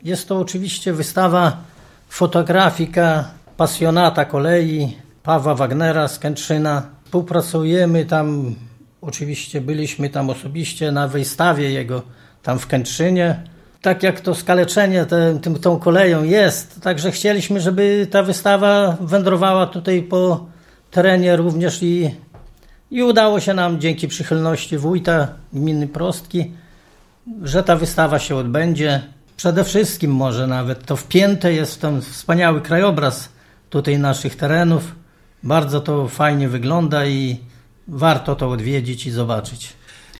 Jest to oczywiście wystawa fotografika pasjonata kolei Pawła Wagnera z Kętrzyna. Współpracujemy tam, oczywiście byliśmy tam osobiście na wystawie jego tam w Kętrzynie. Tak jak to skaleczenie tą koleją jest, także chcieliśmy, żeby ta wystawa wędrowała tutaj po terenie również i udało się nam dzięki przychylności wójta gminy Prostki, że ta wystawa się odbędzie. Przede wszystkim może nawet to wpięte jest w ten wspaniały krajobraz tutaj naszych terenów. Bardzo to fajnie wygląda i warto to odwiedzić i zobaczyć.